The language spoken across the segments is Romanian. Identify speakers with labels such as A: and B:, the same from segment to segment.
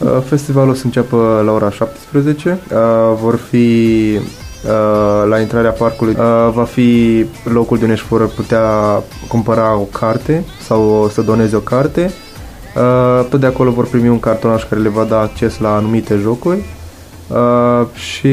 A: Festivalul o să înceapă la ora 17. Vor fi la intrarea parcului va fi locul de unde își vor putea cumpăra o carte sau să doneze o carte. Tot de acolo vor primi un cartonaș care le va da acces la anumite jocuri și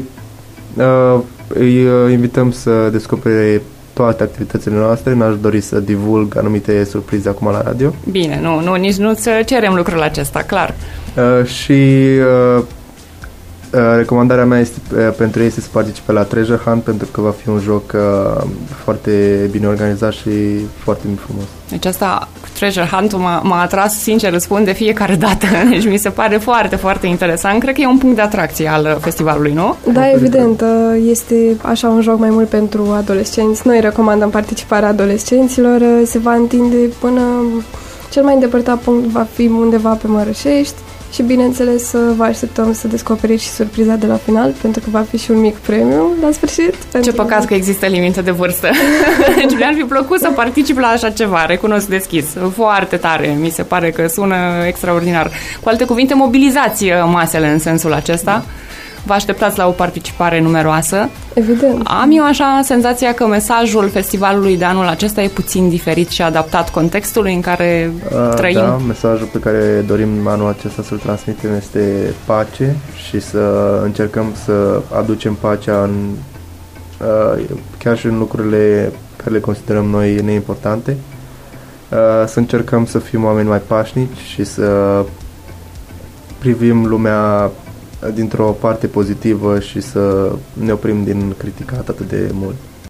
A: îi invităm să descopere toate activitățile noastre. N-aș dori să divulg anumite surprize acum la radio.
B: Bine, nici nu-ți cerem lucrul acesta, clar.
A: Și recomandarea mea pentru ei este să participe la Treasure Hunt, pentru că va fi un joc foarte bine organizat și foarte frumos.
B: Deci asta, Treasure Hunt-ul m-a atras, sincer, răspund de fiecare dată. Deci mi se pare foarte, foarte interesant. Cred că e un punct de atracție al festivalului, nu?
C: Da, evident. Este așa un joc mai mult pentru adolescenți. Noi recomandăm participarea adolescenților. Se va întinde până cel mai îndepărtat punct va fi undeva pe Mărășești. Și bineînțeles vă așteptăm să descoperiți și surpriza de la final, pentru că va fi și un mic premiu la sfârșit.
B: Ce păcat că există limită de vârstă. Deci mi-ar fi plăcut să particip la așa ceva, recunosc deschis. Foarte tare, mi se pare că sună extraordinar. Cu alte cuvinte, mobilizați masele în sensul acesta. Vă așteptați la o participare numeroasă.
C: Evident.
B: Am eu așa senzația că mesajul festivalului de anul acesta e puțin diferit și adaptat contextului în care trăim.
A: Da, mesajul pe care dorim anul acesta să-l transmitem este pace și să încercăm să aducem pacea chiar și în lucrurile care le considerăm noi neimportante. Să încercăm să fim oameni mai pașnici și să privim lumea dintr-o parte pozitivă și să ne oprim din criticat atât de mult.